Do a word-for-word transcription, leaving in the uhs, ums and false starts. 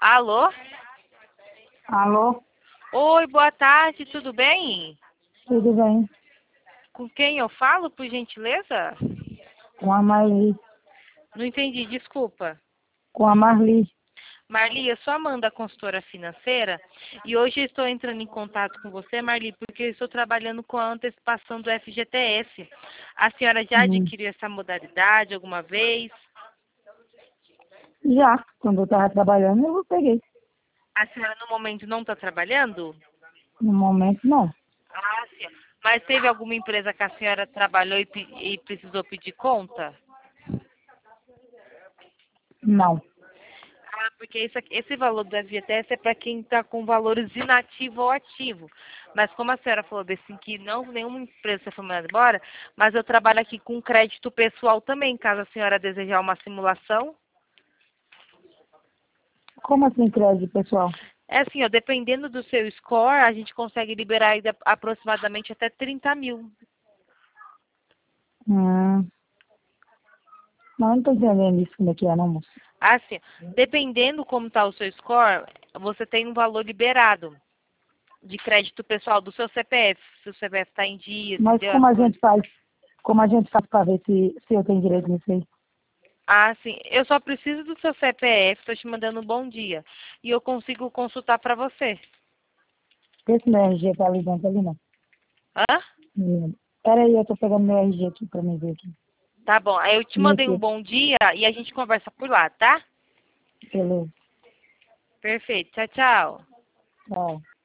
Alô? Alô? Oi, boa tarde, tudo bem? Tudo bem? Com quem eu falo, por gentileza? Com a Marli. Não entendi, desculpa. Com a Marli. Marli, eu sou a Amanda, consultora financeira, e hoje eu estou entrando em contato com você, Marli, porque eu estou trabalhando com a antecipação do F G T S. A senhora já Hum. adquiriu essa modalidade alguma vez? Já, quando eu estava trabalhando, eu peguei. A senhora no momento não está trabalhando? No momento, não. Ah, sim. Mas teve alguma empresa que a senhora trabalhou e, pe- e precisou pedir conta? Não. Ah, porque isso aqui- esse valor do F G T S é para quem está com valores inativo ou ativo. Mas como a senhora falou assim, que não, nenhuma empresa foi mandada embora, mas eu trabalho aqui com crédito pessoal também, caso a senhora desejar uma simulação. Como assim crédito, pessoal? É assim, ó, dependendo do seu score, a gente consegue liberar aí da- aproximadamente até trinta mil. Hum. Não, não tô entendendo isso como é que é, não, moço. Assim, dependendo como está o seu score, você tem um valor liberado de crédito pessoal do seu C P F, se o C P F está em dia, se Mas deu como as a coisas. gente faz? Como a gente faz para ver se, se eu tenho direito nisso aí? Ah, sim. Eu só preciso do seu C P F, estou te mandando um bom dia. E eu consigo consultar para você. Esse meu R G tá ali dentro ali, não. Hã? Hum. Pera aí, eu tô pegando meu R G aqui pra mim ver aqui. Tá bom. Aí eu te Meu mandei um Deus. bom dia e a gente conversa por lá, tá? Beleza. Perfeito. Tchau, tchau. Tchau.